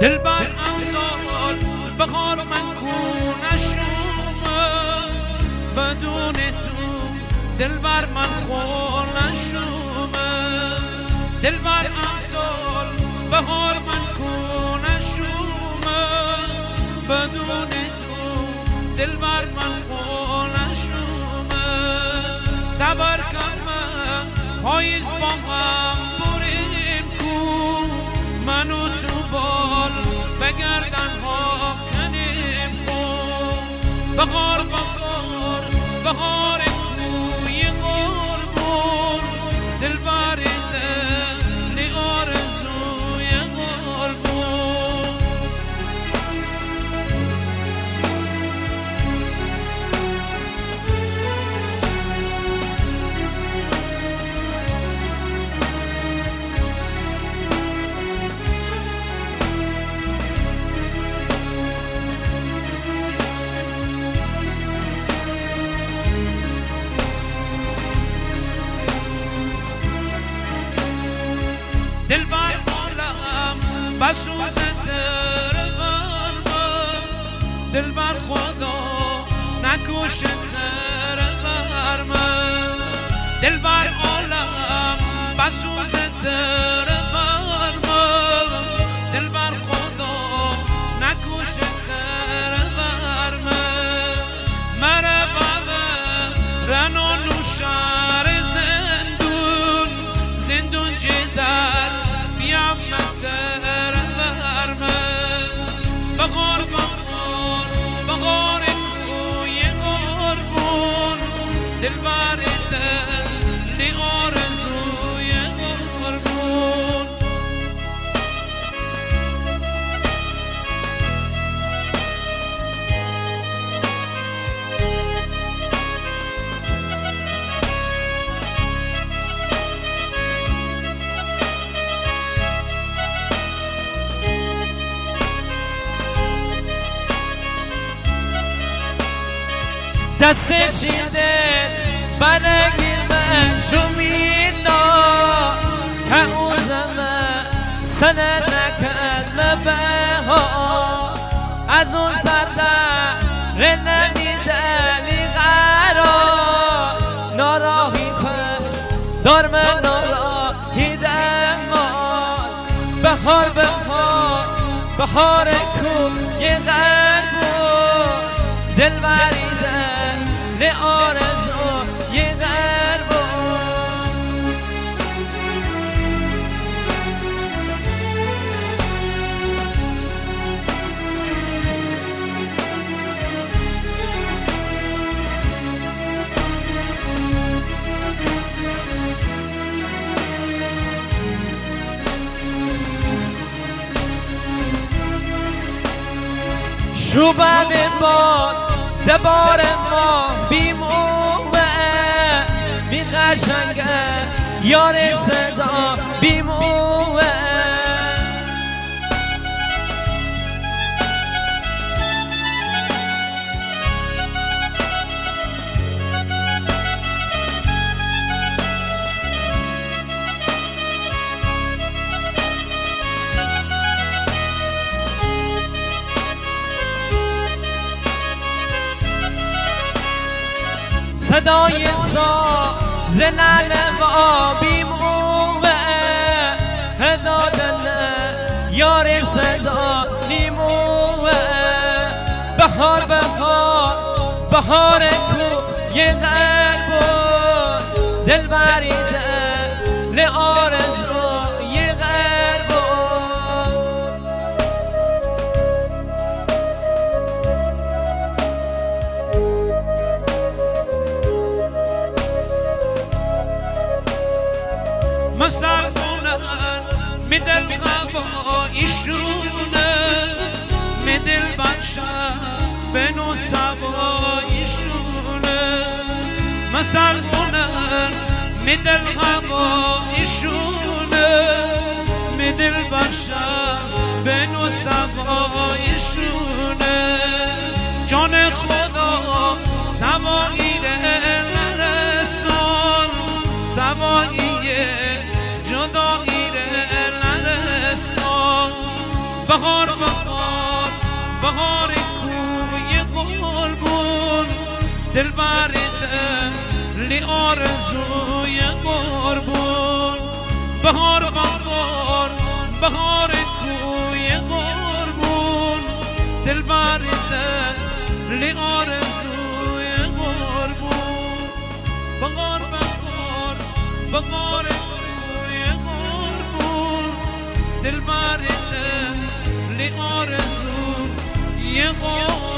دل بر امسال بهار من نشومه بدون تو دل بر من خور نشومه دل بر امسال بهار من نشومه بدون تو دل بر من خور نشومه صبر کنم پاییز با هم بریم کو منو تو بال بگردن ها کنیم خون بهار بهار بهار کوی قربون دل بریده لی آرزوی قربون دل بر عالم بسوز تر برم دل بر خدا نکوش تر برم دل بر عالم بسوز تر برم دل بر خدا نکوش تر برم مره بابه رنو نوشار زندون زندون جدر بیام متر برمه بغار بغار بغار کوی قربون دل بریده لی آرزوی قربون دست شیده برگیرم شمینا که اوزمه سنه نکرد لبها از اون سرده نمیده لی قرار ناراهی پش دار من ناراهی دمار بهار بهار بهار کوی قربون دل بریده لی آرزوی قربون شوبه به باد دبار ما بیمومه می قشنگه یار صدا بیمومه صدای ساز نعل و آبیم اومه هدادن یار صدا نیمومه بهار بهار بهار کوی قربون دل بریده لی آرزوی قربون مسلمونن میدل هوایشونه میدل بچه بنو سوایشونه مسلمونن میدل هوایشونه میدل بچه بنو سوایشونه جان خدا سوایی نرسان سوایی جدایی نرسان بهار بهار بهار کوی قربون دل برده لی آرزوی قربون بهار بهار بهار کوی قربون دل برده لی آرزوی قربون بهار بهار بهار کوی قربون دل برده لی آرزوی قربون